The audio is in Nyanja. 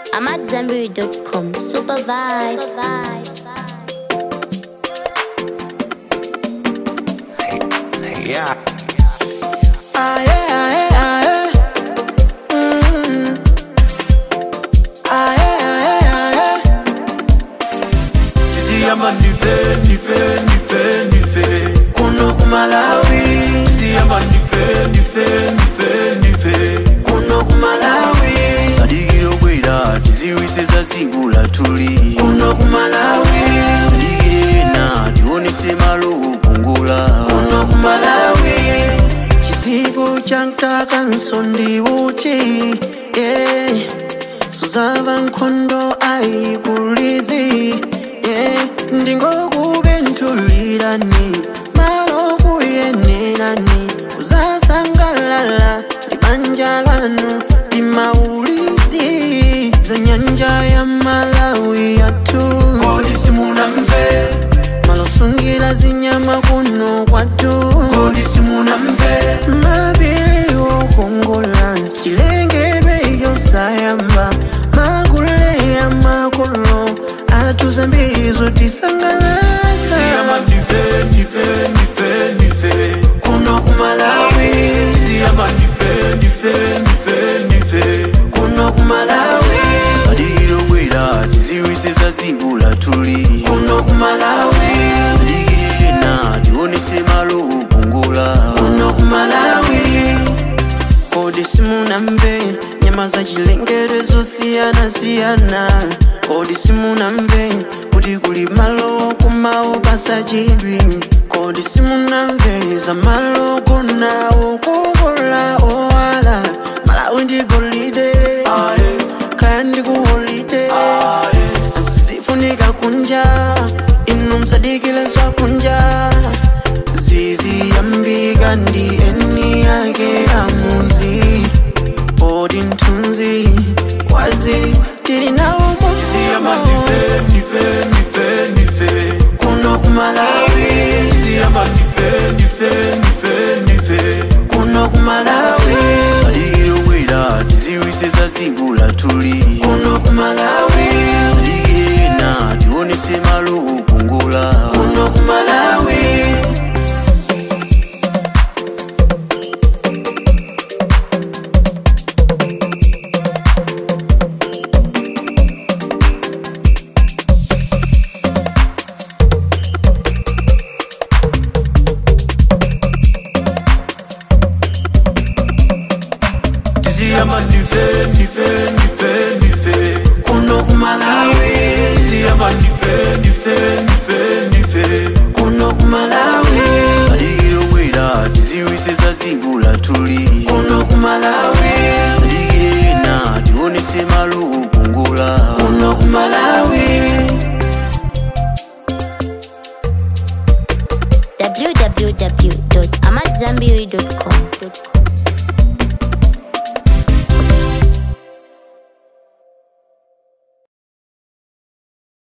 AmadZanbury.com. Super vibes. Yeah. Siyama nife kuno kumalawi. Siyama nife kuno kumalawi. Sadigiro bwera tiziwise zazingula tuli kuno kumalawi. Sadigire na tionese malo kungula kuno kumalawi. Chisigo chantaka nsondi uchi Suzava nkondo aikulizi Ndingo kubentulirani Malo kuyenirani Uzasangalala Dibanjalano Dimaulizi Zanyanja ya Malawi yatu Kodi simuna mve Malosungila zinyama kuno kwatu Kodi simuna mve Mabili wakongola Chilengedwe yosayamba Makule ya makolo Atuzambizo tisangalasa Siyama nife kuno kumalawi. Siyama nife kuno kumalawi. Sadigiro bwera tiziwise zazingula tuli kuno kumalawi. Sadigire na tionese malo kungula kuno kumalawi. Kodi simuna mve nyama za chilengedwe zosiyana Kodi simuna mve kuti kuli malo kumao pasachidwi. Kodi simuna mve za malo kunawo kukola owala. Malawi ndi golide kaya ndi kuholide Nsizifunika kunja inu msadikile zwa kunja. Zizi yambika ndi eni yake amuzi Odi ntunzi wazi tiri nawo muzi. Siyama nife kuno kumalawi. Siyama nife kuno kumalawi. Sadigiro bwera tiziwise zazingula tuli kuno kumalawi. Sadigire na tionese malo kungula kuno kumalawi. Siyama nife kuno kumalawi. Siyama nife kuno kumalawi. Sadigiro bwera tiziwise zazingula tuli kuno kumalawi. Sadigire na tionese malo kungula kuno kumalawi. www.amadzanbury.com